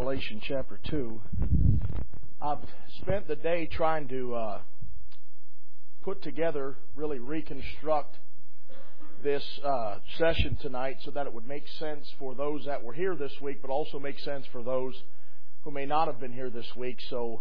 Revelation chapter 2. I've spent the day trying to put together, really reconstruct this session tonight so that it would make sense for those that were here this week, but also make sense for those who may not have been here this week. So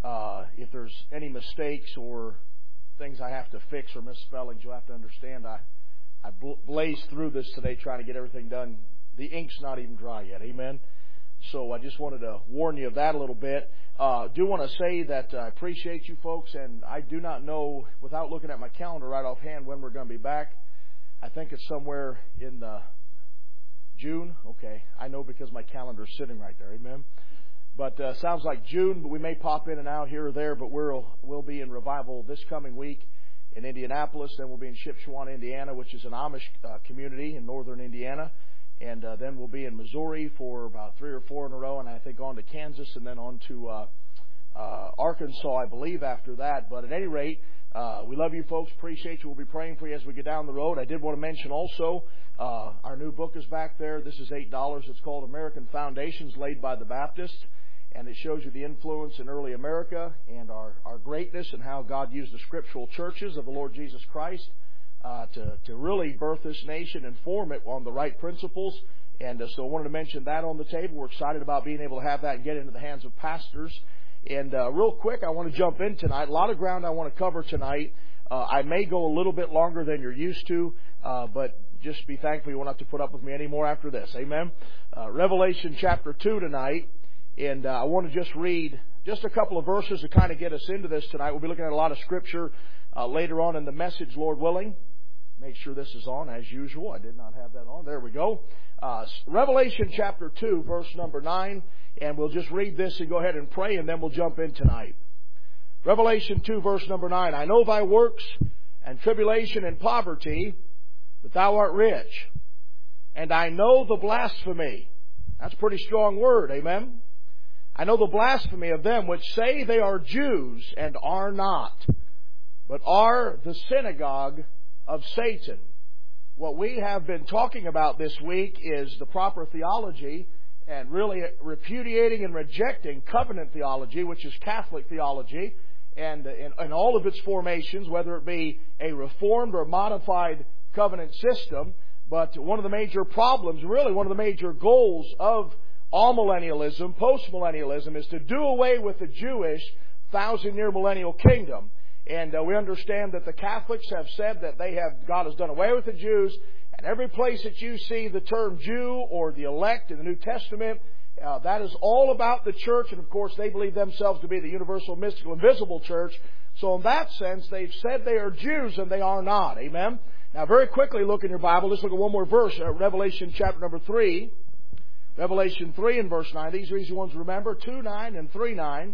if there's any mistakes or things I have to fix or misspellings, you'll have to understand. I blazed through this today trying to get everything done. The ink's not even dry yet. Amen. So I just wanted to warn you of that a little bit. Do want to say that I appreciate you folks, and I do not know, without looking at my calendar right offhand, when we're going to be back. I think it's somewhere in June. Okay, I know because my calendar's sitting right there. Amen. But sounds like June, but we may pop in and out here or there. But we'll be in revival this coming week in Indianapolis. Then we'll be in Shipshewana, Indiana, which is an Amish community in northern Indiana. And then we'll be in Missouri for about 3 or 4 in a row, and I think on to Kansas, and then on to Arkansas, I believe, after that. But at any rate, we love you folks. Appreciate you. We'll be praying for you as we get down the road. I did want to mention also our new book is back there. This is $8. It's called American Foundations Laid by the Baptists, and it shows you the influence in early America and our greatness and how God used the scriptural churches of the Lord Jesus Christ to really birth this nation and form it on the right principles. And so I wanted to mention that on the table. We're excited about being able to have that and get it into the hands of pastors. And real quick, I want to jump in tonight. A lot of ground I want to cover tonight. I may go a little bit longer than you're used to, but just be thankful you won't have to put up with me anymore after this. Amen. Revelation chapter 2 tonight. And I want to just read just a couple of verses to kind of get us into this tonight. We'll be looking at a lot of scripture later on in the message, Lord willing. Make sure this is on as usual. I did not have that on. There we go. Revelation chapter 2, verse number 9. And we'll just read this and go ahead and pray, and then we'll jump in tonight. Revelation 2, verse number 9. I know thy works and tribulation and poverty, but thou art rich. And I know the blasphemy. That's a pretty strong word. Amen. I know the blasphemy of them which say they are Jews and are not, but are the synagogue of Satan. What we have been talking about this week is the proper theology and really repudiating and rejecting covenant theology, which is Catholic theology, and in all of its formations, whether it be a reformed or modified covenant system. But one of the major problems, really one of the major goals of amillennialism, postmillennialism, is to do away with the Jewish 1,000-year millennial kingdom. And we understand that the Catholics have said that God has done away with the Jews. And every place that you see the term Jew or the elect in the New Testament, that is all about the church. And of course, they believe themselves to be the universal, mystical, invisible church. So in that sense, they've said they are Jews and they are not. Amen. Now, very quickly, look in your Bible. Let's look at one more verse. Revelation chapter number 3. Revelation 3 and verse 9. These are easy ones to remember. 2:9 and 3:9.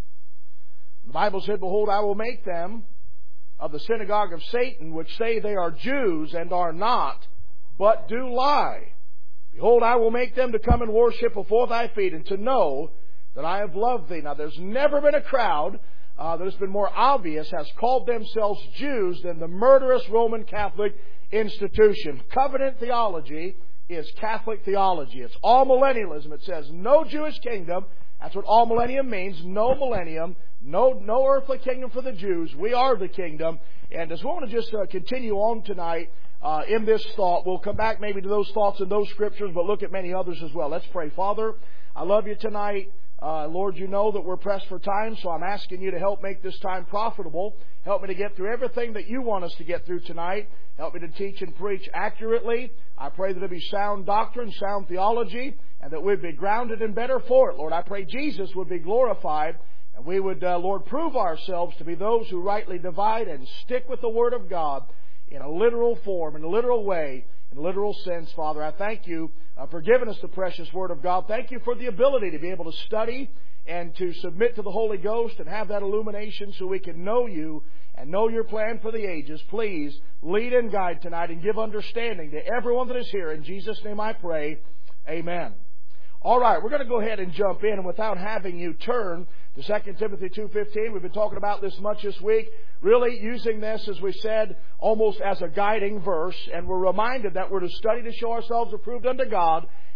The Bible said, Behold, I will make them of the synagogue of Satan, which say they are Jews and are not, but do lie. Behold, I will make them to come and worship before thy feet, and to know that I have loved thee. Now, there's never been a crowd that has been more obvious, has called themselves Jews than the murderous Roman Catholic institution. Covenant theology is Catholic theology. It's amillennialism. It says no Jewish kingdom. That's what amillennium means. No millennium. No earthly kingdom for the Jews. We are the kingdom. And as we want to just continue on tonight in this thought, we'll come back maybe to those thoughts and those scriptures, but look at many others as well. Let's pray. Father, I love you tonight. Lord, you know that we're pressed for time, so I'm asking you to help make this time profitable. Help me to get through everything that you want us to get through tonight. Help me to teach and preach accurately. I pray that it be sound doctrine, sound theology, and that we'd be grounded and better for it. Lord, I pray Jesus would be glorified, and we would, Lord, prove ourselves to be those who rightly divide and stick with the Word of God in a literal form, in a literal way, in a literal sense. Father, I thank you for giving us the precious Word of God. Thank you for the ability to be able to study and to submit to the Holy Ghost and have that illumination so we can know you and know your plan for the ages. Please lead and guide tonight and give understanding to everyone that is here. In Jesus' name I pray. Amen. All right, we're going to go ahead and jump in, and without having you turn to 2 Timothy 2:15, we've been talking about this much this week, really using this, as we said, almost as a guiding verse, and we're reminded that we're to study to show ourselves approved unto God,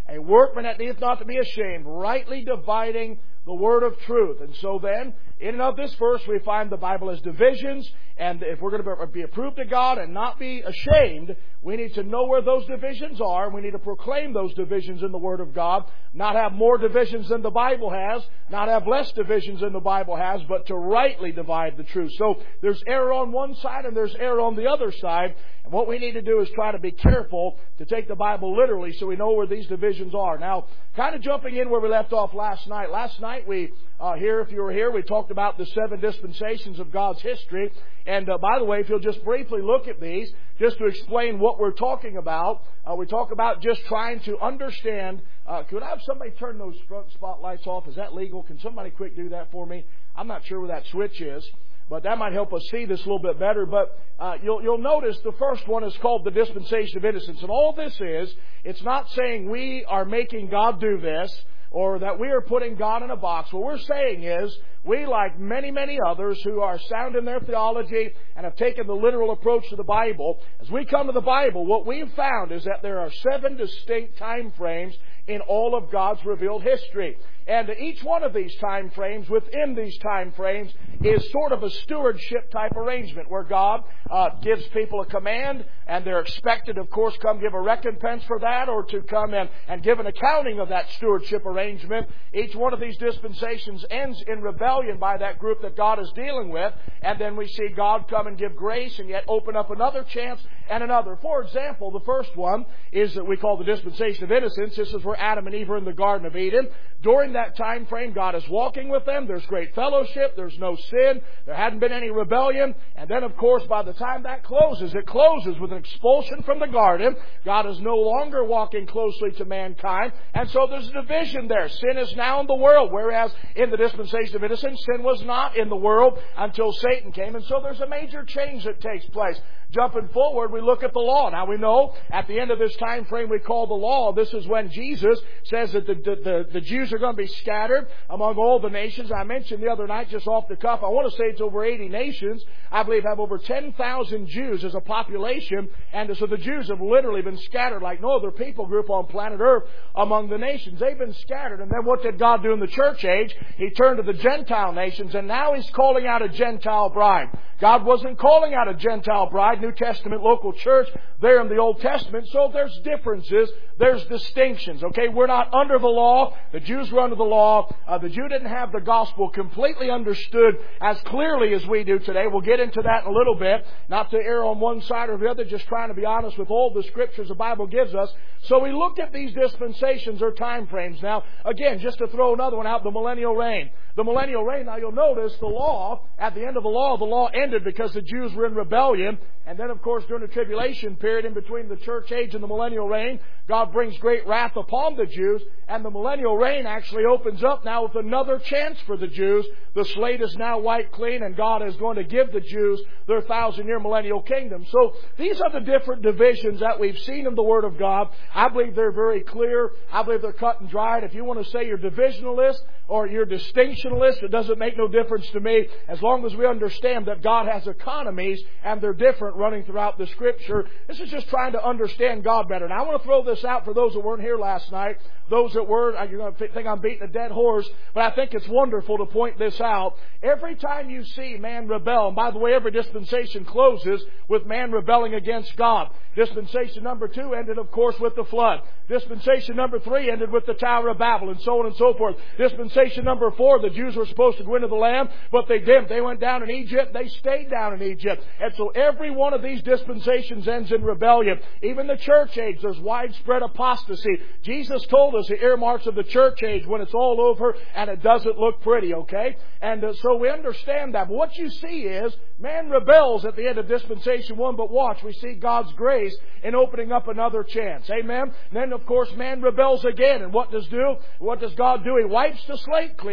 A workman that needeth not to be ashamed, rightly dividing the word of truth. And so then, in and of this verse, we find the Bible as divisions. And if we're going to be approved of God and not be ashamed, we need to know where those divisions are. And we need to proclaim those divisions in the Word of God. Not have more divisions than the Bible has. Not have less divisions than the Bible has. But to rightly divide the truth. So there's error on one side and there's error on the other side. And what we need to do is try to be careful to take the Bible literally so we know where these divisions are. Now, kind of jumping in where we left off last night. Last night we, if you were here, we talked about the 7 dispensations of God's history. And by the way, if you'll just briefly look at these, just to explain what we're talking about, we talk about just trying to understand. Could I have somebody turn those front spotlights off? Is that legal? Can somebody quick do that for me? I'm not sure where that switch is, but that might help us see this a little bit better. But you'll notice the first one is called the dispensation of innocence. And all this is, it's not saying we are making God do this, or that we are putting God in a box. What we're saying is, we, like many, many others who are sound in their theology and have taken the literal approach to the Bible, as we come to the Bible, what we've found is that there are 7 distinct time frames in all of God's revealed history. And each one of these time frames, within these time frames, is sort of a stewardship type arrangement where God gives people a command, and they're expected, of course, come give a recompense for that, or to come and give an accounting of that stewardship arrangement. Each one of these dispensations ends in rebellion by that group that God is dealing with, and then we see God come and give grace and yet open up another chance and another. For example, the first one is that we call the dispensation of innocence. This is where Adam and Eve are in the Garden of Eden. During that time frame, God is walking with them. There's great fellowship. There's no sin. There hadn't been any rebellion. And then, of course, by the time that closes, it closes with an expulsion from the garden. God is no longer walking closely to mankind. And so there's a division there. Sin is now in the world, whereas in the dispensation of innocence, sin was not in the world until Satan came. And so there's a major change that takes place. Jumping forward, we look at the law. Now we know at the end of this time frame we call the law, this is when Jesus says that the Jews are going to be scattered among all the nations. I mentioned the other night, just off the cuff, I want to say it's over 80 nations. I believe have over 10,000 Jews as a population. And so the Jews have literally been scattered like no other people group on planet Earth among the nations. They've been scattered. And then what did God do in the church age? He turned to the Gentile nations, and now He's calling out a Gentile bride. God wasn't calling out a Gentile bride, New Testament local church, there in the Old Testament. So there's differences. There's distinctions. Okay, we're not under the law. The Jews were under the law. The Jew didn't have the gospel completely understood as clearly as we do today. We'll get into that in a little bit. Not to err on one side or the other, just trying to be honest with all the scriptures the Bible gives us. So we looked at these dispensations or time frames. Now, again, just to throw another one out, the millennial reign. The millennial reign, now you'll notice the law, at the end of the law ended because the Jews were in rebellion. And then, of course, during the tribulation period in between the church age and the millennial reign, God brings great wrath upon the Jews. And the millennial reign actually opens up now with another chance for the Jews. The slate is now wiped clean, and God is going to give the Jews their 1,000-year millennial kingdom. So these are the different divisions that we've seen in the Word of God. I believe they're very clear. I believe they're cut and dried. If you want to say you're divisionalist or you're distinctionalist, it doesn't make no difference to me, as long as we understand that God has economies and they're different running throughout the Scripture. This is just trying to understand God better. Now I want to throw this out for those that weren't here last night. Those that were, you're going to think I'm beating a dead horse, but I think it's wonderful to point this out. Every time you see man rebel, and by the way, every dispensation closes with man rebelling against God. Dispensation number 2 ended, of course, with the flood. Dispensation number 3 ended with the Tower of Babel, and so on and so forth. Dispensation number 4, the Jews were supposed to go into the land, but they didn't. They went down in Egypt. They stayed down in Egypt. And so every one of these dispensations ends in rebellion. Even the church age, there's widespread apostasy. Jesus told us the earmarks of the church age when it's all over and it doesn't look pretty, okay? And so we understand that. But what you see is man rebels at the end of dispensation 1, but watch, we see God's grace in opening up another chance. Amen? And then, of course, man rebels again. And what does God do? He wipes the slate clean. Amen? He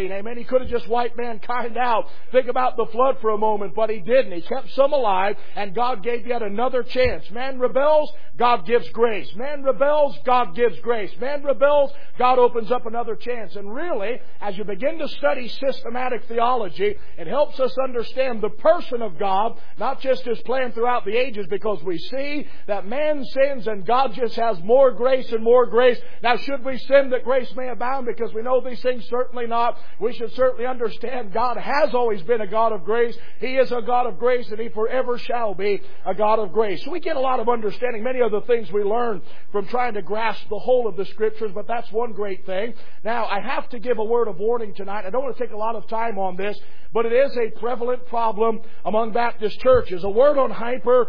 could have just wiped mankind out. Think about the flood for a moment, but He didn't. He kept some alive, and God gave yet another chance. Man rebels, God gives grace. Man rebels, God gives grace. Man rebels, God opens up another chance. And really, as you begin to study systematic theology, it helps us understand the person of God, not just His plan throughout the ages, because we see that man sins and God just has more grace and more grace. Now, should we sin that grace may abound because we know these things? Certainly not. We should certainly understand God has always been a God of grace. He is a God of grace, and He forever shall be a God of grace. So we get a lot of understanding. Many of the things we learn from trying to grasp the whole of the Scriptures, but that's one great thing. Now, I have to give a word of warning tonight. I don't want to take a lot of time on this, but it is a prevalent problem among Baptist churches. A word on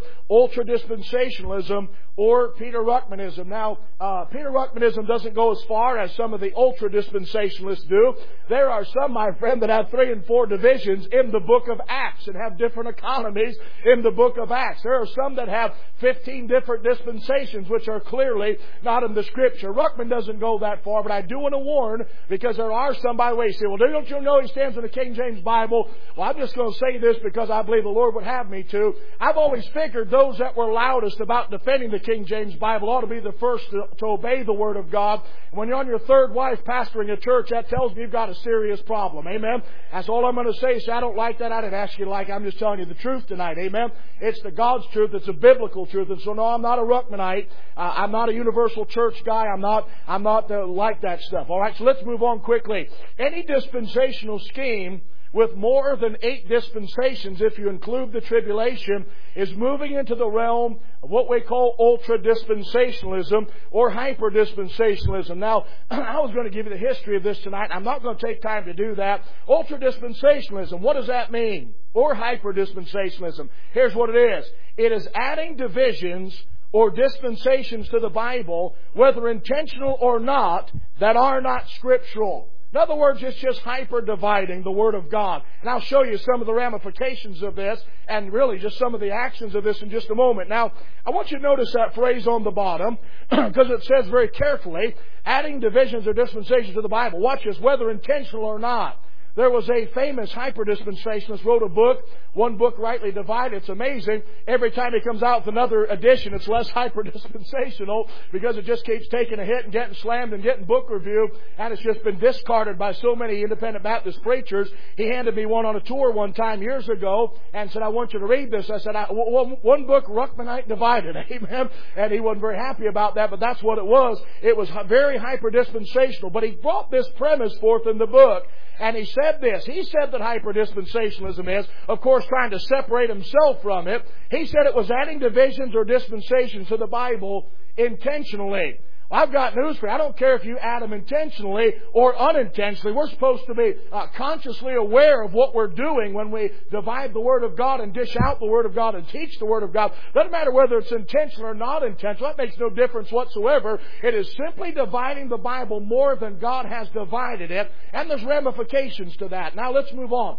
ultra-dispensationalism, or Peter Ruckmanism. Now, Peter Ruckmanism doesn't go as far as some of the ultra-dispensationalists do. There are some, my friend, that have 3 and 4 divisions in the book of Acts and have different economies in the book of Acts. There are some that have 15 different dispensations, which are clearly not in the Scripture. Ruckman doesn't go that far, but I do want to warn, because there are some, by the way, say, well, don't you know he stands in the King James Bible? Well, I'm just going to say this because I believe the Lord would have me to. I've always figured those that were loudest about defending the King James Bible ought to be the first to obey the Word of God. And when you're on your third wife pastoring a church, that tells me you've got a serious problem. Amen? That's all I'm going to say. So I don't like that. I didn't ask you to like it. I'm just telling you the truth tonight. Amen? It's the God's truth. It's a biblical truth. And so, no, I'm not a Ruckmanite. I'm not a universal church guy. I'm not like that stuff. All right, so let's move on quickly. Any dispensational scheme with more than 8 dispensations, if you include the tribulation, is moving into the realm of what we call ultra-dispensationalism or hyper-dispensationalism. Now, I was going to give you the history of this tonight. I'm not going to take time to do that. Ultra-dispensationalism, what does that mean? Or hyper-dispensationalism. Here's what it is. It is adding divisions or dispensations to the Bible, whether intentional or not, that are not scriptural. In other words, it's just hyper-dividing the Word of God. And I'll show you some of the ramifications of this and really just some of the actions of this in just a moment. Now, I want you to notice that phrase on the bottom because it says very carefully, adding divisions or dispensations to the Bible. Watch this, whether intentional or not. There was a famous hyper-dispensationalist wrote a book, One Book Rightly Divided. It's amazing. Every time he comes out with another edition, it's less hyper-dispensational because it just keeps taking a hit and getting slammed and getting book review, and it's just been discarded by so many independent Baptist preachers. He handed me one on a tour one time years ago and said, I want you to read this. I said, One Book Ruckmanite Divided. Amen. And he wasn't very happy about that, but that's what it was. It was very hyper-dispensational. But he brought this premise forth in the book. And he said this. He said that hyper-dispensationalism is, of course, trying to separate himself from it. He said it was adding divisions or dispensations to the Bible intentionally. Well, I've got news for you. I don't care if you add them intentionally or unintentionally. We're supposed to be consciously aware of what we're doing when we divide the Word of God and dish out the Word of God and teach the Word of God. Doesn't matter whether it's intentional or not intentional. That makes no difference whatsoever. It is simply dividing the Bible more than God has divided it. And there's ramifications to that. Now let's move on.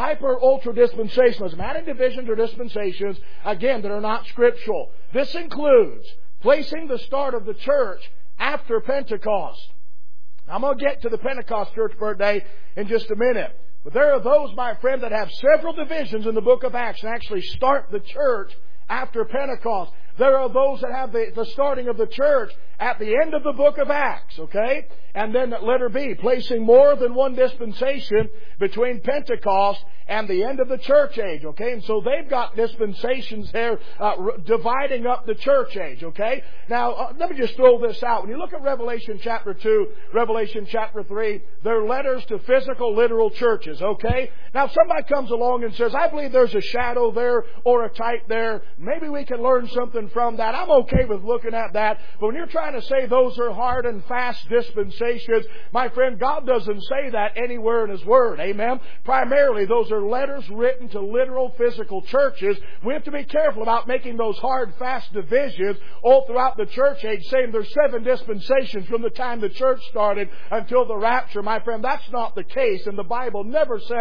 Hyper-ultra-dispensationalism. Adding divisions or dispensations, again, that are not scriptural. This includes placing the start of the church after Pentecost. I'm going to get to the Pentecost church birthday in just a minute. But there are those, my friend, that have several divisions in the book of Acts and actually start the church after Pentecost. There are those that have the starting of the church at the end of the book of Acts, okay? And then letter B, placing more than one dispensation between Pentecost and the end of the church age, okay? And so they've got dispensations there dividing up the church age, okay? Now, let me just throw this out. When you look at Revelation chapter 2, Revelation chapter 3, they're letters to physical, literal churches, okay? Now, if somebody comes along and says, I believe there's a shadow there or a type there, maybe we can learn something from that. I'm okay with looking at that. But when you're trying to say those are hard and fast dispensations, my friend, God doesn't say that anywhere in His Word. Amen? Primarily, those are letters written to literal physical churches. We have to be careful about making those hard, fast divisions all throughout the church age, saying there's 7 dispensations from the time the church started until the rapture. My friend, that's not the case, and the Bible never says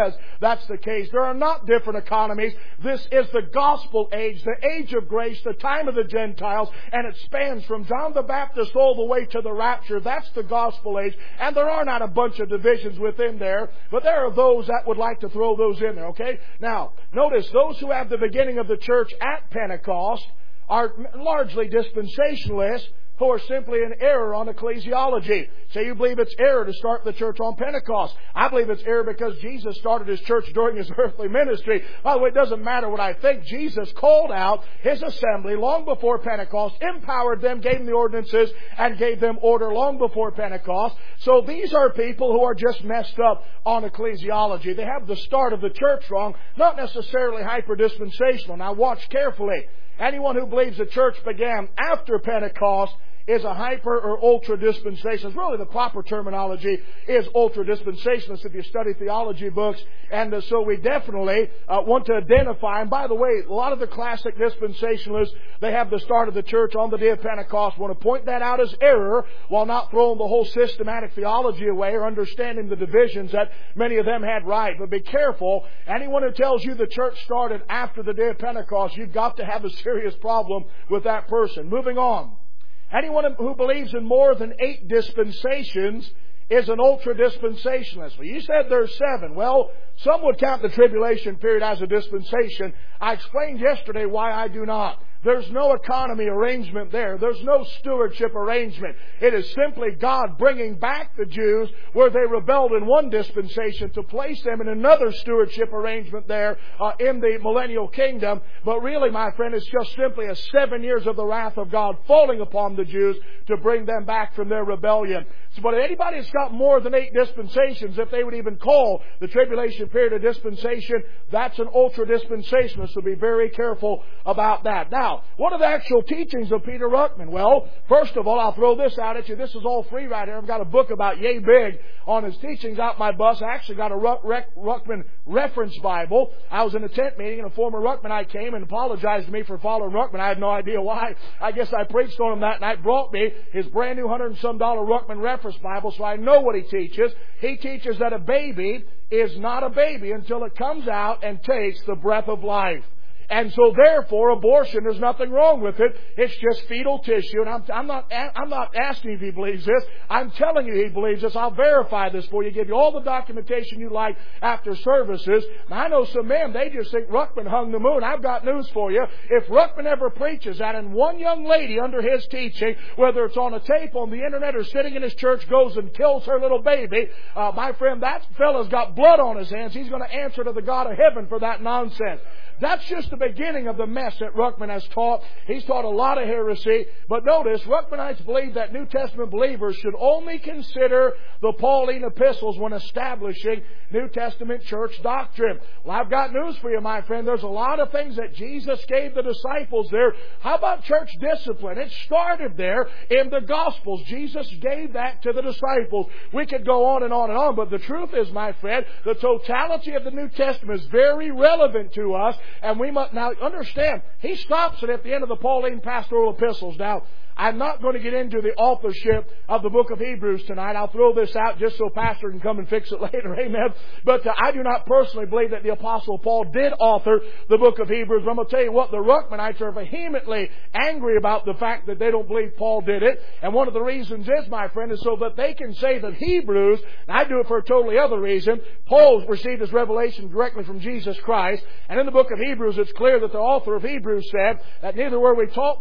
that's the case. There are not different economies. This is the gospel age, the age of grace, the time of the Gentiles, and it spans from John the Baptist all the way to the rapture. That's the gospel age. And there are not a bunch of divisions within there, but there are those that would like to throw those in there, okay? Now, notice those who have the beginning of the church at Pentecost are largely dispensationalists who are simply in error on ecclesiology. Say you believe it's error to start the church on Pentecost. I believe it's error because Jesus started His church during His earthly ministry. By the way, it doesn't matter what I think. Jesus called out His assembly long before Pentecost, empowered them, gave them the ordinances, and gave them order long before Pentecost. So these are people who are just messed up on ecclesiology. They have the start of the church wrong, not necessarily hyper-dispensational. Now watch carefully. Anyone who believes the church began after Pentecost is a hyper or ultra dispensationalist. Really, the proper terminology is ultra dispensationalist if you study theology books. And so we definitely want to identify. And by the way, a lot of the classic dispensationalists, they have the start of the church on the day of Pentecost. Want to point that out as error while not throwing the whole systematic theology away or understanding the divisions that many of them had right. But be careful. Anyone who tells you the church started after the day of Pentecost, you've got to have a serious problem with that person. Moving on. Anyone who believes in more than 8 dispensations is an ultra-dispensationalist. Well, you said there's 7. Well, some would count the tribulation period as a dispensation. I explained yesterday why I do not. There's no economy arrangement there. There's no stewardship arrangement. It is simply God bringing back the Jews where they rebelled in one dispensation to place them in another stewardship arrangement there in the millennial kingdom. But really, my friend, it's just simply a 7 years of the wrath of God falling upon the Jews to bring them back from their rebellion. So, but anybody that's got more than 8 dispensations, if they would even call the tribulation period a dispensation, that's an ultra-dispensationalist. So be very careful about that. Now, what are the actual teachings of Peter Ruckman? Well, first of all, I'll throw this out at you. This is all free right here. I've got a book about yay big on his teachings out my bus. I actually got a Ruckman reference Bible. I was in a tent meeting and a former Ruckmanite came and apologized to me for following Ruckman. I had no idea why. I guess I preached on him that night. Brought me his brand new $100 and some Ruckman reference Bible, so I know what he teaches. He teaches that a baby is not a baby until it comes out and takes the breath of life. And so therefore, abortion, there's nothing wrong with it. It's just fetal tissue. And I'm not asking if he believes this. I'm telling you he believes this. I'll verify this for you. Give you all the documentation you like after services. Now, I know some men, they just think Ruckman hung the moon. I've got news for you. If Ruckman ever preaches that and one young lady under his teaching, whether it's on a tape, on the internet, or sitting in his church, goes and kills her little baby, my friend, that fella's got blood on his hands. He's going to answer to the God of heaven for that nonsense. That's just the beginning of the mess that Ruckman has taught. He's taught a lot of heresy. But notice, Ruckmanites believe that New Testament believers should only consider the Pauline epistles when establishing New Testament church doctrine. Well, I've got news for you, my friend. There's a lot of things that Jesus gave the disciples there. How about church discipline? It started there in the Gospels. Jesus gave that to the disciples. We could go on and on and on, but the truth is, my friend, the totality of the New Testament is very relevant to us. And we must now understand, he stops it at the end of the Pauline pastoral epistles. Now, I'm not going to get into the authorship of the book of Hebrews tonight. I'll throw this out just so Pastor can come and fix it later. Amen. But I do not personally believe that the Apostle Paul did author the book of Hebrews. But I'm going to tell you what, the Ruckmanites are vehemently angry about the fact that they don't believe Paul did it. And one of the reasons is, my friend, is so that they can say that Hebrews, and I do it for a totally other reason, Paul received his revelation directly from Jesus Christ. And in the book of Hebrews, it's clear that the author of Hebrews said that neither were we taught,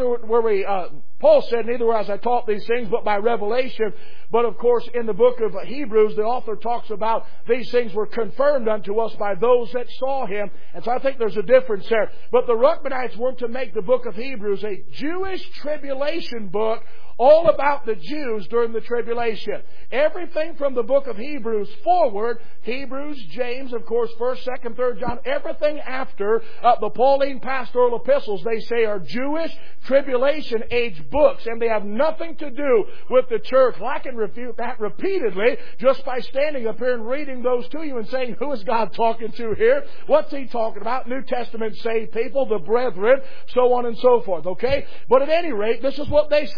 Paul said, neither was I taught these things, but by revelation. But of course, in the book of Hebrews, the author talks about these things were confirmed unto us by those that saw him. And so I think there's a difference there. But the Ruckmanites weren't to make the book of Hebrews a Jewish tribulation book all about the Jews during the tribulation. Everything from the book of Hebrews forward, Hebrews, James, of course, 1st, 2nd, 3rd John, everything after the Pauline pastoral epistles, they say are Jewish tribulation age books, and they have nothing to do with the church. Well, I can refute that repeatedly just by standing up here and reading those to you and saying, who is God talking to here? What's He talking about? New Testament saved people, the brethren, so on and so forth, okay? But at any rate, this is what they say.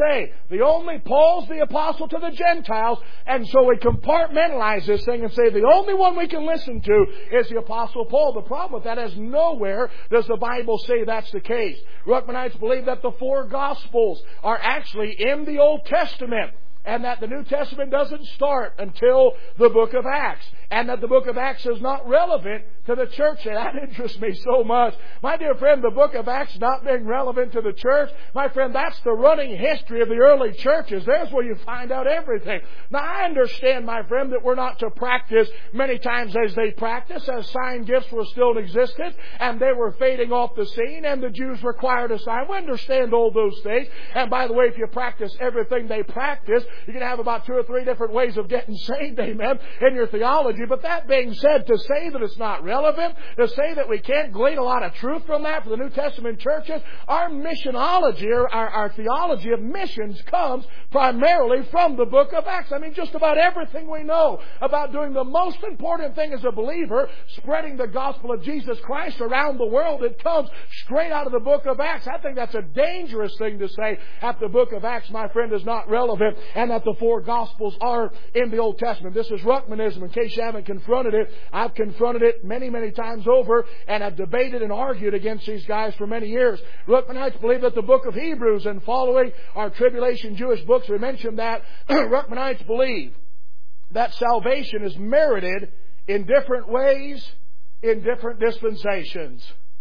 Paul's the apostle to the Gentiles, and so we compartmentalize this thing and say the only one we can listen to is the apostle Paul. The problem with that is nowhere does the Bible say that's the case. Ruckmanites believe that the four Gospels are actually in the Old Testament, and that the New Testament doesn't start until the book of Acts, and that the book of Acts is not relevant to the church. And that interests me so much. My dear friend, the book of Acts not being relevant to the church, my friend, that's the running history of the early churches. There's where you find out everything. Now, I understand, my friend, that we're not to practice many times as they practiced, as sign gifts were still in existence, and they were fading off the scene, and the Jews required a sign. We understand all those things. And by the way, if you practice everything they practice, you can have about 2 or 3 different ways of getting saved, amen, in your theology. But that being said, to say that it's not relevant, to say that we can't glean a lot of truth from that for the New Testament churches, our missionology, or our theology of missions comes primarily from the book of Acts. I mean, just about everything we know about doing the most important thing as a believer, spreading the gospel of Jesus Christ around the world, it comes straight out of the book of Acts. I think that's a dangerous thing to say that the book of Acts, my friend, is not relevant, and that the four Gospels are in the Old Testament. This is Ruckmanism. In case you haven't confronted it, I've confronted it many, many times over, and I've debated and argued against these guys for many years. Ruckmanites believe that the book of Hebrews and following our tribulation Jewish books, we mentioned that, Ruckmanites believe that salvation is merited in different ways, in different dispensations.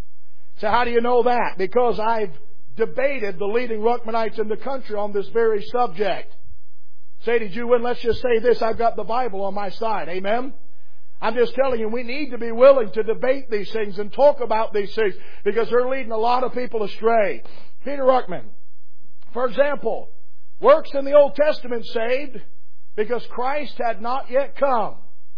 So how do you know that? Because I've debated the leading Ruckmanites in the country on this very subject. Say, did you win? Let's just say this, I've got the Bible on my side. Amen? I'm just telling you, we need to be willing to debate these things and talk about these things, because they're leading a lot of people astray. Peter Ruckman, for example, works in the Old Testament saved because Christ had not yet come.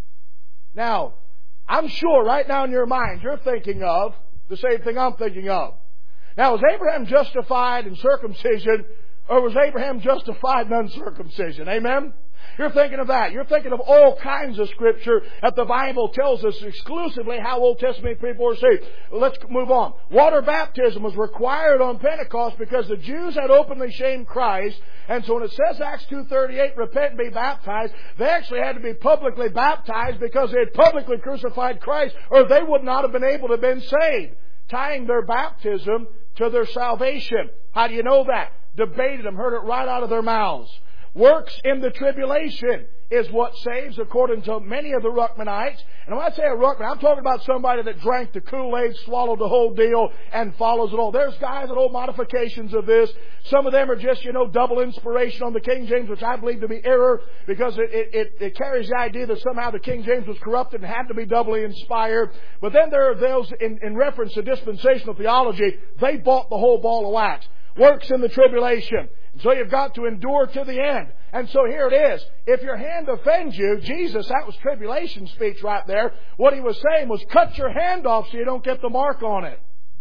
Now, I'm sure right now in your mind you're thinking of the same thing I'm thinking of. Now, was Abraham justified in circumcision, or was Abraham justified in uncircumcision? Amen? You're thinking of that. You're thinking of all kinds of Scripture that the Bible tells us exclusively how Old Testament people are saved. Let's move on. Water baptism was required on Pentecost because the Jews had openly shamed Christ. And so when it says Acts 2:38, repent and be baptized, they actually had to be publicly baptized because they had publicly crucified Christ, or they would not have been able to have been saved, tying their baptism to their salvation. How do you know that? Debated them, heard it right out of their mouths. Works in the tribulation is what saves, according to many of the Ruckmanites. And when I say a Ruckman, I'm talking about somebody that drank the Kool-Aid, swallowed the whole deal, and follows it all. There's guys that hold modifications of this. Some of them are just, double inspiration on the King James, which I believe to be error, because it carries the idea that somehow the King James was corrupted and had to be doubly inspired. But then there are those, in reference to dispensational theology, they bought the whole ball of wax. Works in the tribulation. So you've got to endure to the end. And so here it is. If your hand offends you, Jesus, that was tribulation speech right there. What he was saying was cut your hand off so you don't get the mark on it.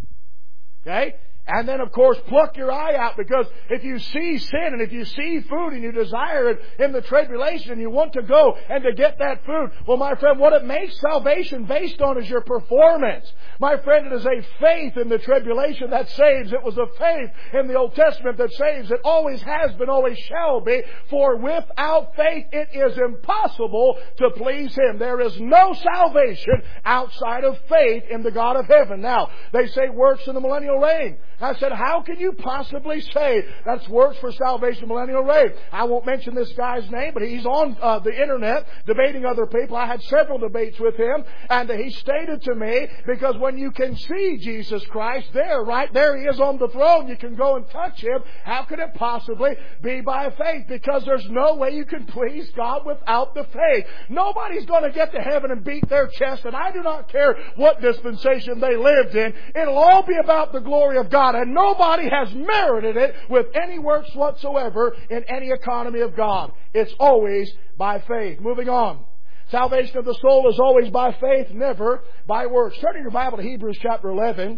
Okay? And then, of course, pluck your eye out, because if you see sin and if you see food and you desire it in the tribulation and you want to go and to get that food, well, my friend, what it makes salvation based on is your performance. My friend, it is a faith in the tribulation that saves. It was a faith in the Old Testament that saves. It always has been, always shall be. For without faith, it is impossible to please Him. There is no salvation outside of faith in the God of heaven. Now, they say works in the millennial reign. I said, how can you possibly say that's works for salvation, millennial reign? I won't mention this guy's name, but he's on the internet debating other people. I had several debates with him, and he stated to me, because when you can see Jesus Christ there, right there He is on the throne, you can go and touch Him. How could it possibly be by faith? Because there's no way you can please God without the faith. Nobody's going to get to heaven and beat their chest, and I do not care what dispensation they lived in. It'll all be about the glory of God. And nobody has merited it with any works whatsoever in any economy of God. It's always by faith. Moving on. Salvation of the soul is always by faith, never by works. Turning your Bible to Hebrews chapter 11.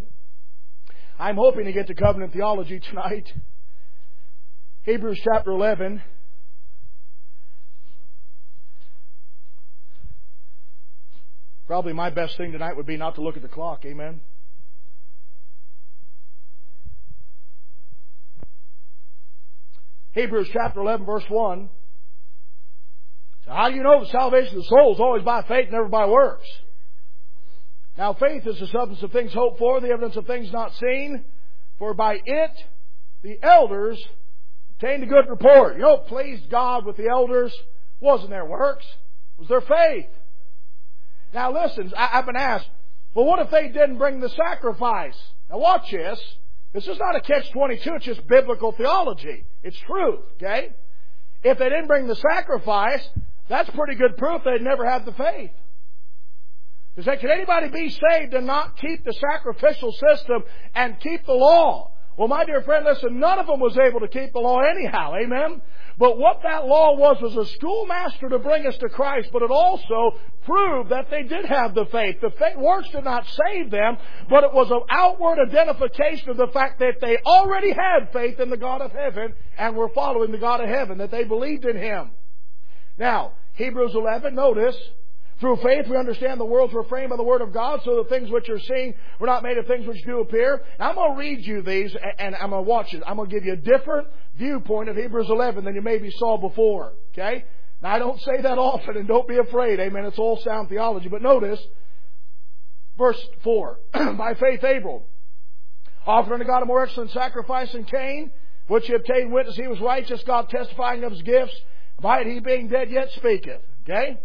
I'm hoping to get to covenant theology tonight. Hebrews chapter 11. Probably my best thing tonight would be not to look at the clock. Amen. Hebrews chapter 11, verse 1. So how do you know the salvation of the soul is always by faith, never by works? Now faith is the substance of things hoped for, the evidence of things not seen. For by it the elders obtained a good report. You know what pleased God with the elders? Wasn't their works. It was their faith. Now listen, I've been asked, well, what if they didn't bring the sacrifice? Now watch this. This is not a catch-22, it's just biblical theology. It's truth, okay? If they didn't bring the sacrifice, that's pretty good proof they'd never had the faith. You say, can anybody be saved and not keep the sacrificial system and keep the law? Well, my dear friend, listen, none of them was able to keep the law anyhow, amen? But what that law was a schoolmaster to bring us to Christ, but it also proved that they did have the faith. The works did not save them, but it was an outward identification of the fact that they already had faith in the God of heaven and were following the God of heaven, that they believed in Him. Now, Hebrews 11, notice, through faith we understand the worlds were framed by the Word of God, so the things which are seen were not made of things which do appear. Now, I'm going to read you these, and I'm going to watch it. I'm going to give you a different viewpoint of Hebrews 11 than you maybe saw before. Okay? Now, I don't say that often, and don't be afraid. Amen. It's all sound theology. But notice, verse 4. By faith Abel offered unto God a more excellent sacrifice than Cain, which he obtained witness he was righteous, God testifying of his gifts. By it he being dead yet speaketh. Okay?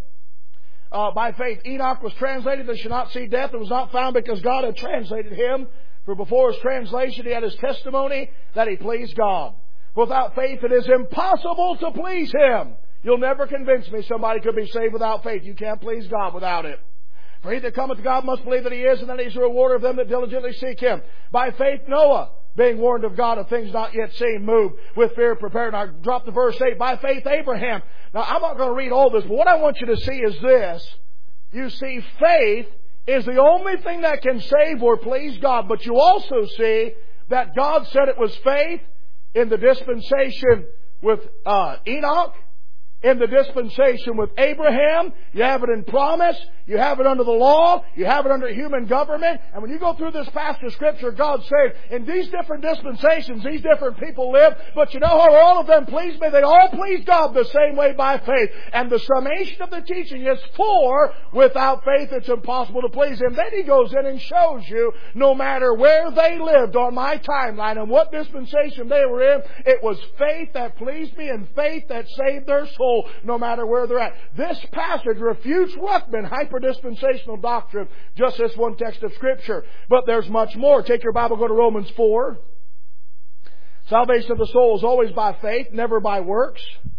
By faith Enoch was translated that should not see death, and was not found because God had translated him. For before his translation he had his testimony that he pleased God. Without faith it is impossible to please Him. You'll never convince me somebody could be saved without faith. You can't please God without it. For he that cometh to God must believe that He is, and that He is a rewarder of them that diligently seek Him. By faith Noah, being warned of God of things not yet seen, moved with fear prepared. Now drop to verse 8. By faith Abraham. Now I'm not going to read all this, but what I want you to see is this. You see, faith is the only thing that can save or please God. But you also see that God said it was faith in the dispensation with Enoch, in the dispensation with Abraham. You have it in promise. You have it under the law. You have it under human government. And when you go through this passage of Scripture, God said, in these different dispensations, these different people live, but you know how all of them please me? They all please God the same way by faith. And the summation of the teaching is, for without faith it's impossible to please Him. Then He goes in and shows you, no matter where they lived on my timeline and what dispensation they were in, it was faith that pleased me and faith that saved their soul, no matter where they're at. This passage refutes Ruckman hyper-dispensational doctrine, just this one text of Scripture. But there's much more. Take your Bible, go to Romans 4. Salvation of the soul is always by faith, never by works.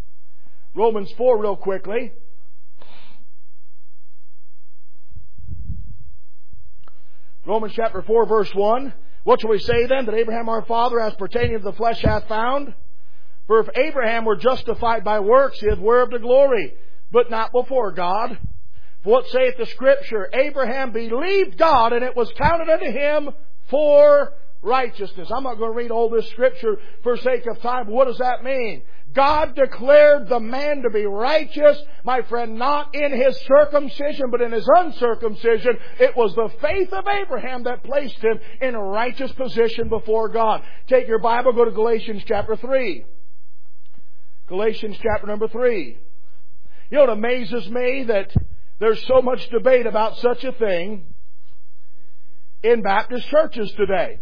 Romans 4 real quickly. Romans chapter 4 verse 1. What shall we say then? That Abraham our father as pertaining to the flesh hath found? For if Abraham were justified by works, he hath whereof to glory, but not before God. For what saith the Scripture? Abraham believed God, and it was counted unto him for righteousness. I'm not going to read all this Scripture for sake of time. What does that mean? God declared the man to be righteous, my friend, not in his circumcision, but in his uncircumcision. It was the faith of Abraham that placed him in a righteous position before God. Take your Bible, go to Galatians chapter 3. Galatians chapter number 3. You know, it amazes me that there's so much debate about such a thing in Baptist churches today.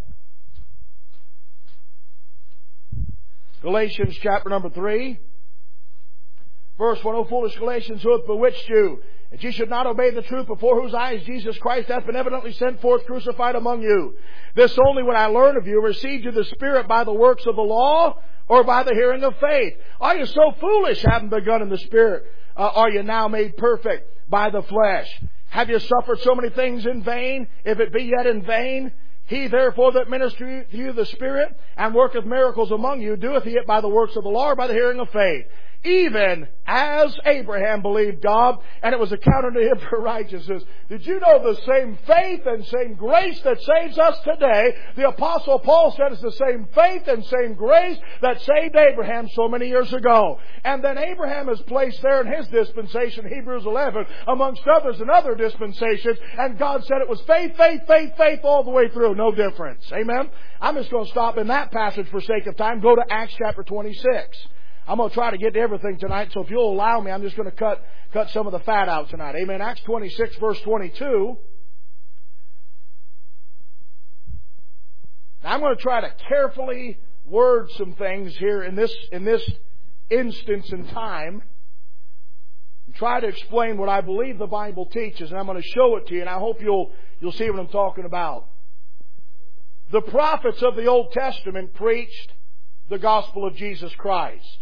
Galatians chapter number 3, verse 1. O foolish Galatians, who hath bewitched you, that ye should not obey the truth, before whose eyes Jesus Christ hath been evidently sent forth crucified among you? This only when I learn of you, received you the Spirit by the works of the law, or by the hearing of faith? Are you so foolish, having begun in the Spirit? Are you now made perfect by the flesh? Have you suffered so many things in vain, if it be yet in vain? He therefore that ministereth to you the Spirit, and worketh miracles among you, doeth he it by the works of the law, or by the hearing of faith? Even as Abraham believed God, and it was accounted to him for righteousness. Did you know the same faith and same grace that saves us today, the Apostle Paul said it's the same faith and same grace that saved Abraham so many years ago. And then Abraham is placed there in his dispensation, Hebrews 11, amongst others in other dispensations, and God said it was faith, faith, faith, faith all the way through. No difference. Amen? I'm just going to stop in that passage for sake of time. Go to Acts chapter 26. I'm going to try to get to everything tonight, so if you'll allow me, I'm just going to cut some of the fat out tonight. Amen. Acts 26, verse 22. Now, I'm going to try to carefully word some things here in this instance in time. And try to explain what I believe the Bible teaches, and I'm going to show it to you, and I hope you'll see what I'm talking about. The prophets of the Old Testament preached the gospel of Jesus Christ.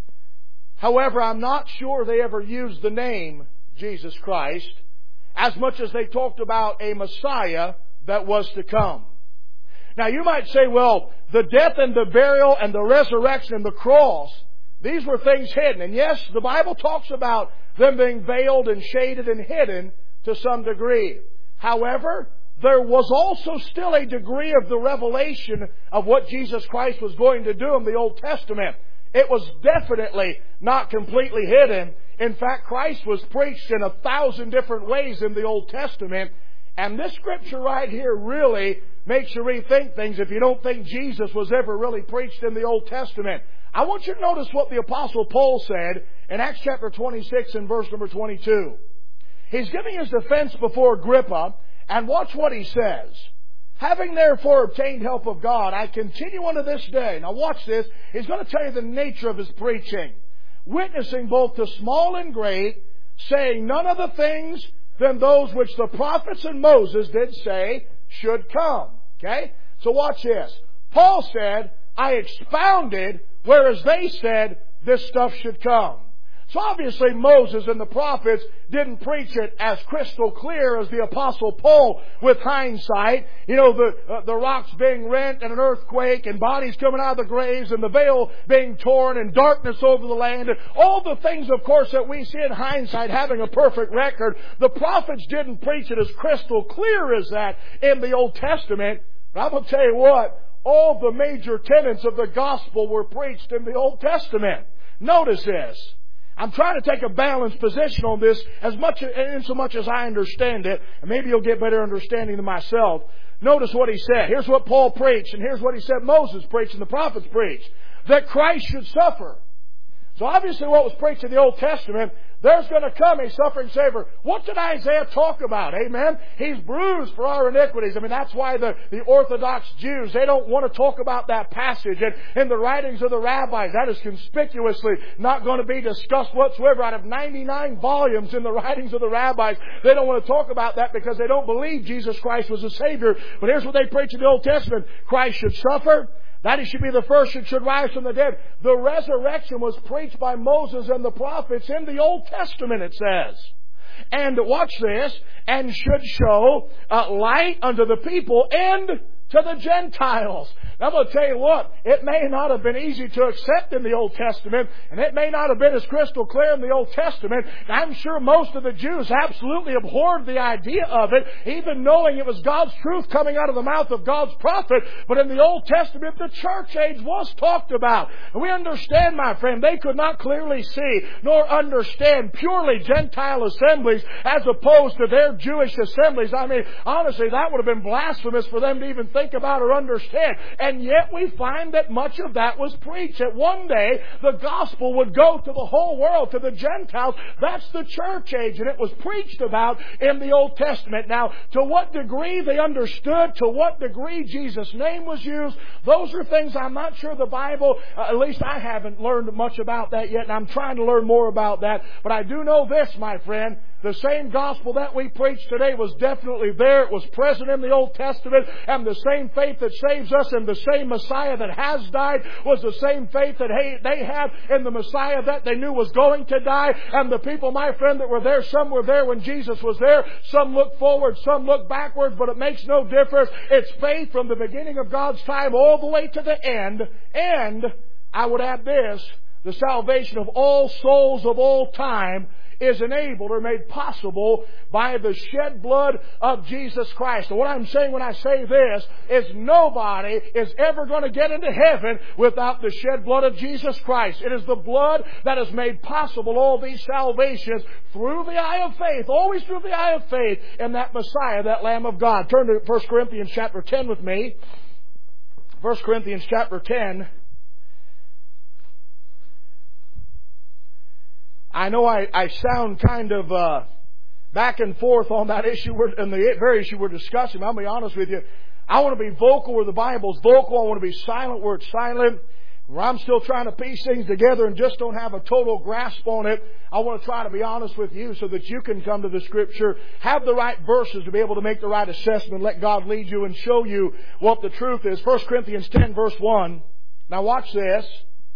However, I'm not sure they ever used the name Jesus Christ as much as they talked about a Messiah that was to come. Now you might say, well, the death and the burial and the resurrection and the cross, these were things hidden. And yes, the Bible talks about them being veiled and shaded and hidden to some degree. However, there was also still a degree of the revelation of what Jesus Christ was going to do in the Old Testament. It was definitely not completely hidden. In fact, Christ was preached in 1,000 different ways in the Old Testament. And this scripture right here really makes you rethink things if you don't think Jesus was ever really preached in the Old Testament. I want you to notice what the Apostle Paul said in Acts chapter 26 and verse number 22. He's giving his defense before Agrippa, and watch what he says. Having therefore obtained help of God, I continue unto this day. Now watch this. He's going to tell you the nature of his preaching. Witnessing both to small and great, saying none other things than those which the prophets and Moses did say should come. Okay? So watch this. Paul said, I expounded, whereas they said this stuff should come. So obviously Moses and the prophets didn't preach it as crystal clear as the Apostle Paul with hindsight. You know, the rocks being rent and an earthquake and bodies coming out of the graves and the veil being torn and darkness over the land. And all the things, of course, that we see in hindsight having a perfect record. The prophets didn't preach it as crystal clear as that in the Old Testament. But I'm going to tell you what, all the major tenets of the gospel were preached in the Old Testament. Notice this. I'm trying to take a balanced position on this insomuch as I understand it, and maybe you'll get better understanding than myself. Notice what he said. Here's what Paul preached, and here's what he said Moses preached and the prophets preached. That Christ should suffer. So obviously what was preached in the Old Testament, there's going to come a suffering Savior. What did Isaiah talk about? Amen? He's bruised for our iniquities. I mean, that's why the Orthodox Jews, they don't want to talk about that passage. And in the writings of the rabbis, that is conspicuously not going to be discussed whatsoever. Out of 99 volumes in the writings of the rabbis, they don't want to talk about that because they don't believe Jesus Christ was a Savior. But here's what they preach in the Old Testament. Christ should suffer. That he should be the first that should rise from the dead. The resurrection was preached by Moses and the prophets in the Old Testament, it says. And watch this, and should show light unto the people and to the Gentiles. Now I'm going to tell you what, it may not have been easy to accept in the Old Testament, and it may not have been as crystal clear in the Old Testament. I'm sure most of the Jews absolutely abhorred the idea of it, even knowing it was God's truth coming out of the mouth of God's prophet. But in the Old Testament, the church age was talked about. And we understand, my friend, they could not clearly see nor understand purely Gentile assemblies as opposed to their Jewish assemblies. I mean, honestly, that would have been blasphemous for them to even think about or understand. And yet we find that much of that was preached. That one day the gospel would go to the whole world, to the Gentiles. That's the church age. And it was preached about in the Old Testament. Now, to what degree they understood, to what degree Jesus' name was used, those are things I'm not sure the Bible, at least I haven't learned much about that yet. And I'm trying to learn more about that. But I do know this, my friend. The same gospel that we preach today was definitely there. It was present in the Old Testament. And the same faith that saves us and the same Messiah that has died was the same faith that they had in the Messiah that they knew was going to die. And the people, my friend, that were there, some were there when Jesus was there. Some look forward, some look backwards, but it makes no difference. It's faith from the beginning of God's time all the way to the end. And I would add this, the salvation of all souls of all time is enabled or made possible by the shed blood of Jesus Christ. And what I'm saying when I say this is nobody is ever going to get into heaven without the shed blood of Jesus Christ. It is the blood that has made possible all these salvations through the eye of faith, always through the eye of faith in that Messiah, that Lamb of God. Turn to 1 Corinthians chapter 10 with me. 1 Corinthians chapter 10. I know I sound kind of back and forth on that issue, and the very issue we're discussing. I'll be honest with you. I want to be vocal where the Bible's vocal. I want to be silent where it's silent. Where I'm still trying to piece things together and just don't have a total grasp on it, I want to try to be honest with you so that you can come to the Scripture, have the right verses to be able to make the right assessment, let God lead you and show you what the truth is. 1 Corinthians 10 verse 1. Now watch this.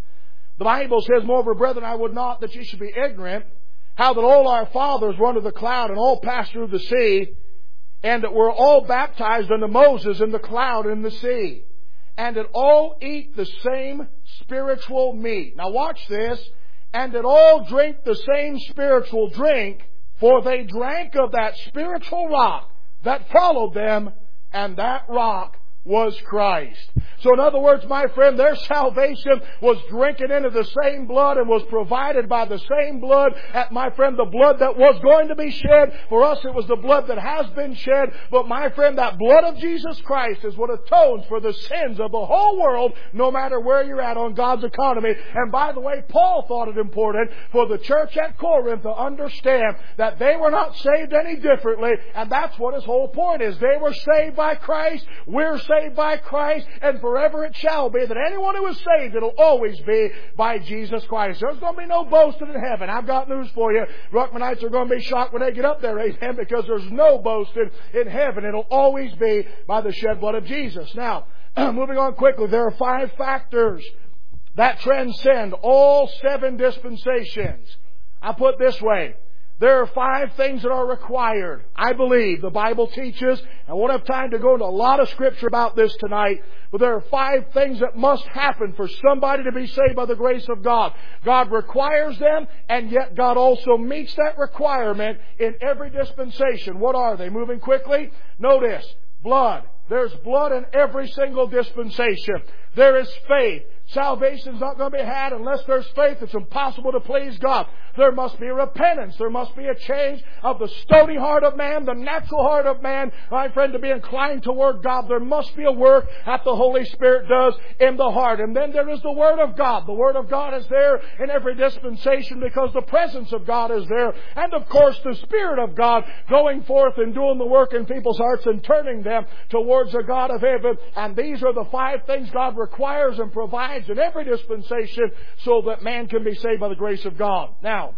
The Bible says, "Moreover, brethren, I would not that ye should be ignorant, how that all our fathers were under the cloud and all passed through the sea, and that were all baptized unto Moses in the cloud and in the sea, and that all eat the same spiritual meat." Now watch this. "And that all drink the same spiritual drink, for they drank of that spiritual rock that followed them, and that rock was Christ." So in other words, my friend, their salvation was drinking into the same blood and was provided by the same blood. My friend, the blood that was going to be shed. For us, it was the blood that has been shed. But my friend, that blood of Jesus Christ is what atones for the sins of the whole world, no matter where you're at on God's economy. And by the way, Paul thought it important for the church at Corinth to understand that they were not saved any differently. And that's what his whole point is. They were saved by Christ. We're saved by Christ. And forever it shall be that anyone who is saved, it'll always be by Jesus Christ. There's going to be no boasting in heaven. I've got news for you. Ruckmanites are going to be shocked when they get up there, amen, because there's no boasting in heaven. It'll always be by the shed blood of Jesus. Now, moving on quickly, there are 5 factors that transcend all 7 dispensations. I put it this way. There are 5 things that are required. I believe the Bible teaches, I won't have time to go into a lot of Scripture about this tonight, but there are 5 things that must happen for somebody to be saved by the grace of God. God requires them, and yet God also meets that requirement in every dispensation. What are they? Moving quickly. Notice, blood. There's blood in every single dispensation. There is faith. Salvation's not going to be had unless there's faith. It's impossible to please God. There must be repentance. There must be a change of the stony heart of man, the natural heart of man, my friend, to be inclined toward God. There must be a work that the Holy Spirit does in the heart. And then there is the Word of God. The Word of God is there in every dispensation because the presence of God is there. And of course the Spirit of God going forth and doing the work in people's hearts and turning them towards the God of heaven. And these are the 5 things God requires and provides in every dispensation so that man can be saved by the grace of God. Now,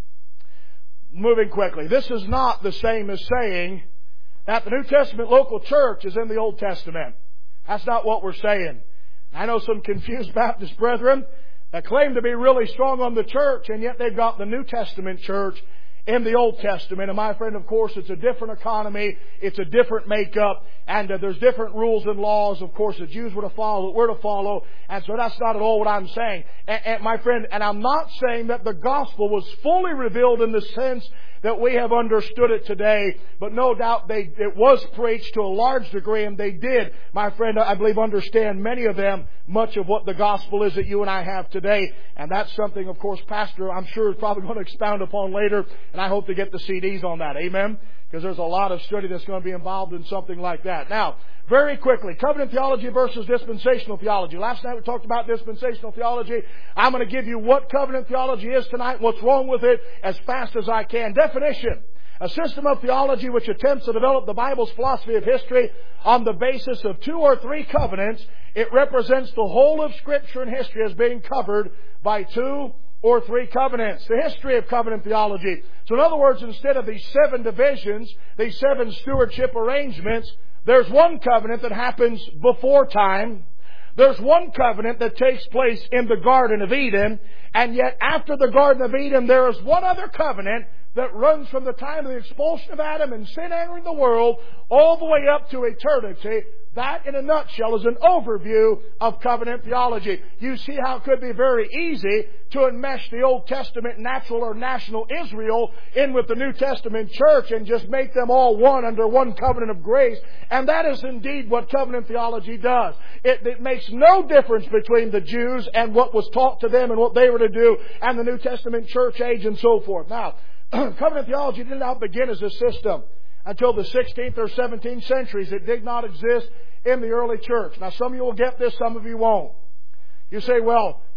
moving quickly, this is not the same as saying that the New Testament local church is in the Old Testament. That's not what we're saying. I know some confused Baptist brethren that claim to be really strong on the church, and yet they've got the New Testament church in the Old Testament. And my friend, of course, it's a different economy. It's a different makeup. And there's different rules and laws, of course, the Jews were to follow, that we're to follow. And so that's not at all what I'm saying. And my friend, and I'm not saying that the gospel was fully revealed in the sense that we have understood it today, but no doubt it was preached to a large degree, and they did, my friend, I believe, understand, many of them, much of what the gospel is that you and I have today. And that's something, of course, Pastor, I'm sure, is probably going to expound upon later, and I hope to get the CDs on that. Amen? Because there's a lot of study that's going to be involved in something like that. Now, very quickly, covenant theology versus dispensational theology. Last night we talked about dispensational theology. I'm going to give you what covenant theology is tonight, what's wrong with it, as fast as I can. Definition: a system of theology which attempts to develop the Bible's philosophy of history on the basis of 2 or 3 covenants. It represents the whole of Scripture and history as being covered by 2 or 3 covenants. The history of covenant theology. So in other words, instead of these 7 divisions, these 7 stewardship arrangements, there's one covenant that happens before time. There's one covenant that takes place in the Garden of Eden. And yet after the Garden of Eden, there is one other covenant that runs from the time of the expulsion of Adam and sin entering the world all the way up to eternity. That, in a nutshell, is an overview of covenant theology. You see how it could be very easy to enmesh the Old Testament natural or national Israel in with the New Testament church and just make them all one under one covenant of grace. And that is indeed what covenant theology does. It makes no difference between the Jews and what was taught to them and what they were to do and the New Testament church age and so forth. Now, covenant theology did not begin as a system until the 16th or 17th centuries. It did not exist in the early church. Now, some of you will get this, some of you won't. You say, well,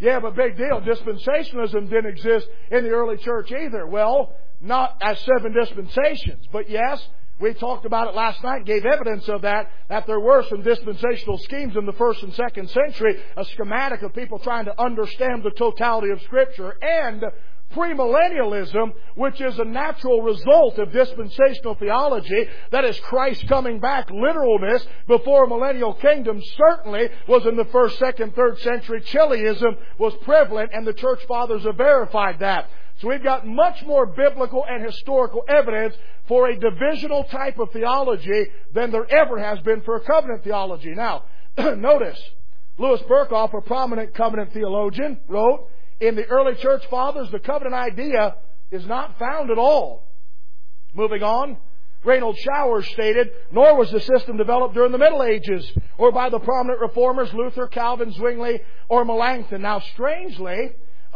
Yeah, but big deal. Dispensationalism didn't exist in the early church either. Well, not as 7 dispensations. But yes, we talked about it last night, gave evidence of that there were some dispensational schemes in the 1st and 2nd century, a schematic of people trying to understand the totality of Scripture, and premillennialism, which is a natural result of dispensational theology, that is Christ coming back, literalness before a millennial kingdom, certainly was in the 1st, 2nd, 3rd century. Chiliasm was prevalent, and the church fathers have verified that. So we've got much more biblical and historical evidence for a divisional type of theology than there ever has been for a covenant theology. Now, notice, Louis Berkhoff, a prominent covenant theologian, wrote, in the early church fathers, the covenant idea is not found at all. Moving on, Reynold Showers stated, nor was the system developed during the Middle Ages or by the prominent reformers Luther, Calvin, Zwingli, or Melanchthon. Now, strangely,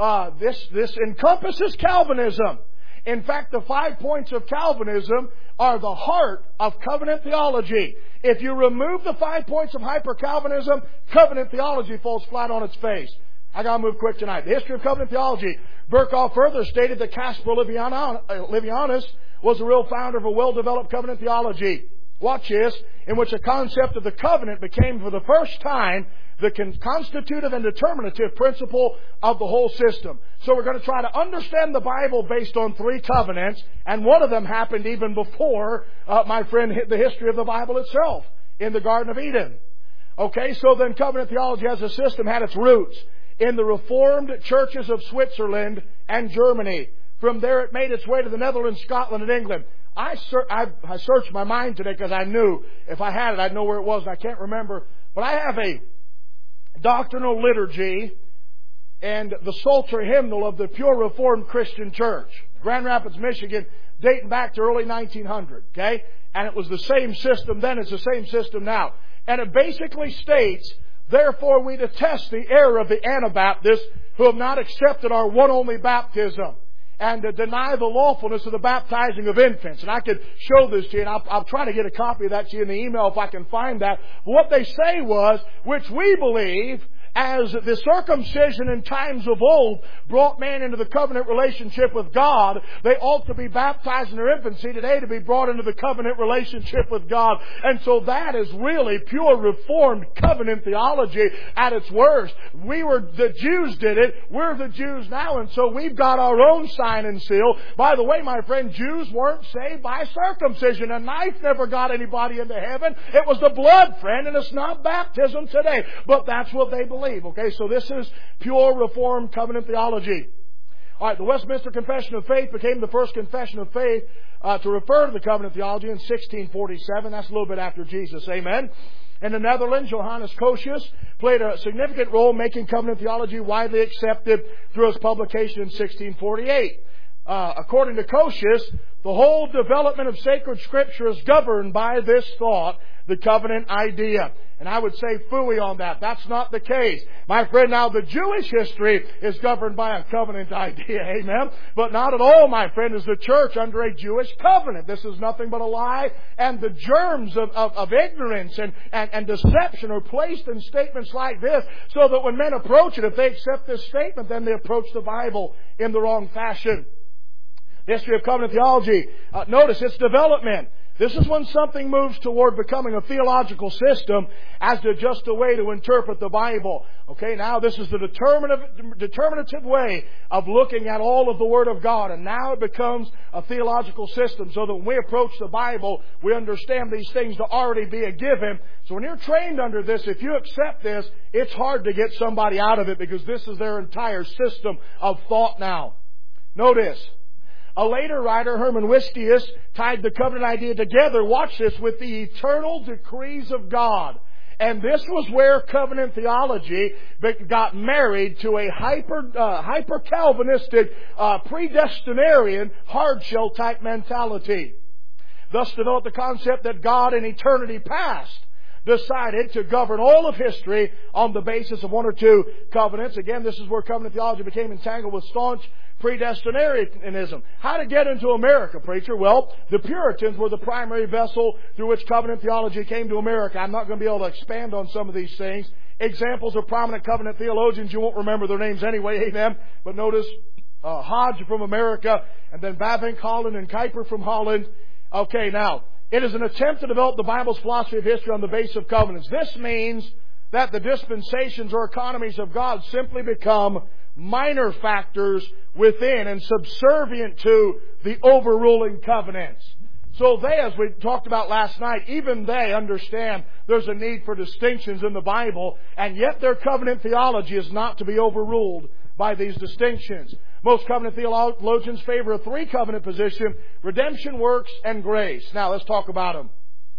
this encompasses Calvinism. In fact, the 5 points of Calvinism are the heart of covenant theology. If you remove the 5 points of hyper-Calvinism, covenant theology falls flat on its face. I gotta move quick tonight. The history of covenant theology. Berkhoff further stated that Caspar Livianus was the real founder of a well-developed covenant theology. Watch this, in which the concept of the covenant became for the first time the constitutive and determinative principle of the whole system. So we're going to try to understand the Bible based on 3 covenants, and one of them happened even before, my friend, the history of the Bible itself, in the Garden of Eden. Okay, so then covenant theology as a system had its roots in the Reformed churches of Switzerland and Germany. From there it made its way to the Netherlands, Scotland, and England. I searched my mind today because I knew if I had it, I'd know where it was, and I can't remember. But I have a doctrinal liturgy and the Psalter hymnal of the Pure Reformed Christian Church, Grand Rapids, Michigan, dating back to early 1900. Okay, and it was the same system then; it's the same system now, and it basically states, therefore we detest the error of the Anabaptists who have not accepted our one only baptism, and to deny the lawfulness of the baptizing of infants. And I could show this to you, and I'll try to get a copy of that to you in the email if I can find that. But what they say was, which we believe, as the circumcision in times of old brought man into the covenant relationship with God, they ought to be baptized in their infancy today to be brought into the covenant relationship with God. And so that is really pure Reformed covenant theology at its worst. The Jews did it. We're the Jews now, and so we've got our own sign and seal. By the way, my friend, Jews weren't saved by circumcision. A knife never got anybody into heaven. It was the blood, friend, and it's not baptism today. But that's what they believe. Okay, so this is pure Reformed covenant theology. All right, the Westminster Confession of Faith became the first confession of faith to refer to the covenant theology in 1647. That's a little bit after Jesus. Amen. In the Netherlands, Johannes Cocius played a significant role making covenant theology widely accepted through his publication in 1648. According to Cocius, the whole development of sacred Scripture is governed by this thought, the covenant idea. And I would say phooey on that. That's not the case. My friend, now the Jewish history is governed by a covenant idea. Amen? But not at all, my friend, is the church under a Jewish covenant. This is nothing but a lie. And the germs of ignorance and deception are placed in statements like this so that when men approach it, if they accept this statement, then they approach the Bible in the wrong fashion. The history of covenant theology. Notice its development. This is when something moves toward becoming a theological system as to just a way to interpret the Bible. Okay, now this is the determinative way of looking at all of the Word of God. And now it becomes a theological system so that when we approach the Bible, we understand these things to already be a given. So when you're trained under this, if you accept this, it's hard to get somebody out of it because this is their entire system of thought now. Notice. A later writer, Herman Wistius, tied the covenant idea together, watch this, with the eternal decrees of God. And this was where covenant theology got married to a hyper-Calvinistic, predestinarian, hard-shell type mentality. Thus developed the concept that God in eternity past decided to govern all of history on the basis of one or two covenants. Again, this is where covenant theology became entangled with staunch predestinarianism. How to get into America, preacher? Well, the Puritans were the primary vessel through which covenant theology came to America. I'm not going to be able to expand on some of these things examples of prominent covenant theologians. You won't remember their names anyway, amen. But notice Hodge from America, and then Bavinck Holland and Kuyper from Holland. Okay, now, it is an attempt to develop the Bible's philosophy of history on the basis of covenants. This means that the dispensations or economies of God simply become minor factors within and subservient to the overruling covenants. So they, as we talked about last night, even they understand there's a need for distinctions in the Bible, and yet their covenant theology is not to be overruled by these distinctions. Most covenant theologians favor a three-covenant position: redemption, works, and grace. Now, let's talk about them.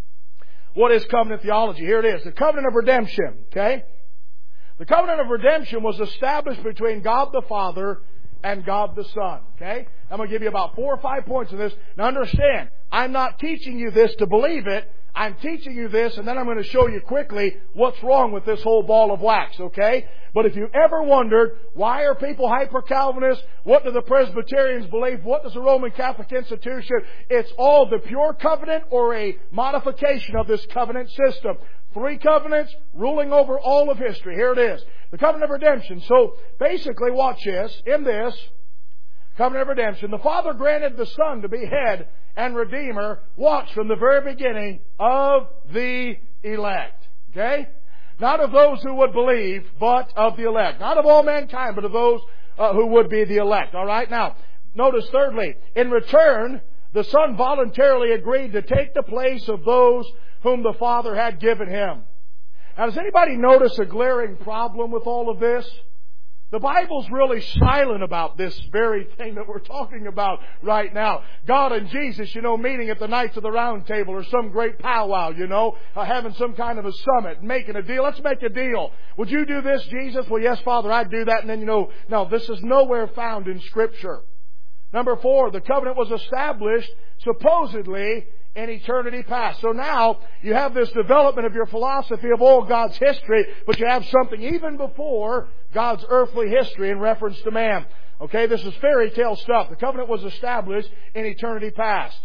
What is covenant theology? Here it is. The covenant of redemption. Okay? The covenant of redemption was established between God the Father and God the Son. Okay? I'm going to give you about 4 or 5 points of this. Now understand, I'm not teaching you this to believe it. I'm teaching you this, and then I'm going to show you quickly what's wrong with this whole ball of wax. Okay? But if you ever wondered, why are people hyper-Calvinists? What do the Presbyterians believe? What does the Roman Catholic institution? It's all the pure covenant or a modification of this covenant system. 3 covenants ruling over all of history. Here it is. The covenant of redemption. So basically, watch this. In this covenant of redemption, the Father granted the Son to be head and Redeemer, watch, from the very beginning of the elect. Okay? Not of those who would believe, but of the elect. Not of all mankind, but of those who would be the elect. All right? Now, notice thirdly, in return, the Son voluntarily agreed to take the place of those whom the Father had given Him. Now, does anybody notice a glaring problem with all of this? The Bible's really silent about this very thing that we're talking about right now. God and Jesus, meeting at the Knights of the Round Table or some great powwow, having some kind of a summit, making a deal. Let's make a deal. Would you do this, Jesus? Well, yes, Father, I'd do that. And then, no, this is nowhere found in Scripture. Number 4, the covenant was established supposedly in eternity past. So now you have this development of your philosophy of all God's history, but you have something even before God's earthly history in reference to man. Okay, this is fairy tale stuff. The covenant was established in eternity past.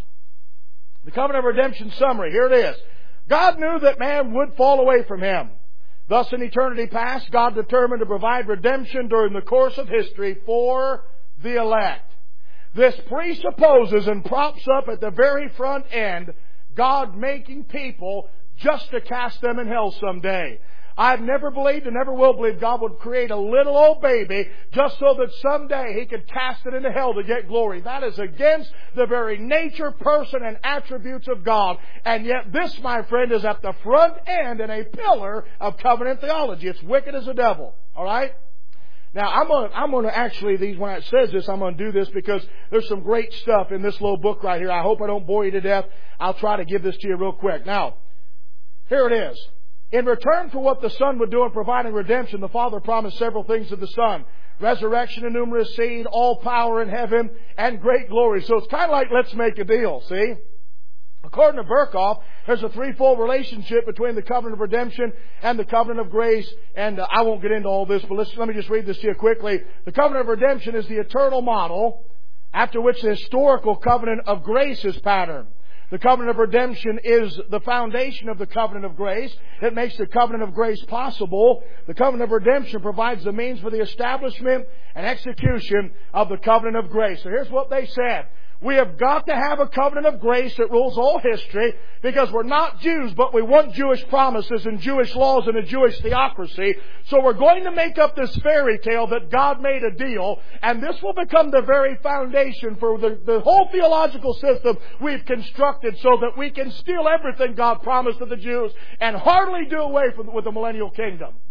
The covenant of redemption summary. Here it is. God knew that man would fall away from Him. Thus, in eternity past, God determined to provide redemption during the course of history for the elect. This presupposes and props up at the very front end God making people just to cast them in hell someday. I've never believed and never will believe God would create a little old baby just so that someday He could cast it into hell to get glory. That is against the very nature, person, and attributes of God. And yet this, my friend, is at the front end and a pillar of covenant theology. It's wicked as the devil. All right? Now, I'm going to actually, when it says this, I'm going to do this because there's some great stuff in this little book right here. I hope I don't bore you to death. I'll try to give this to you real quick. Now, here it is. In return for what the Son would do in providing redemption, the Father promised several things to the Son. Resurrection and numerous seed, all power in heaven, and great glory. So it's kind of like, let's make a deal, see? According to Berkhoff, there's a threefold relationship between the covenant of redemption and the covenant of grace. And I won't get into all this, but let me just read this to you quickly. The covenant of redemption is the eternal model after which the historical covenant of grace is patterned. The covenant of redemption is the foundation of the covenant of grace. It makes the covenant of grace possible. The covenant of redemption provides the means for the establishment and execution of the covenant of grace. So here's what they said. We have got to have a covenant of grace that rules all history because we're not Jews, but we want Jewish promises and Jewish laws and a Jewish theocracy. So we're going to make up this fairy tale that God made a deal, and this will become the very foundation for the whole theological system we've constructed so that we can steal everything God promised to the Jews and hardly do away with the millennial kingdom.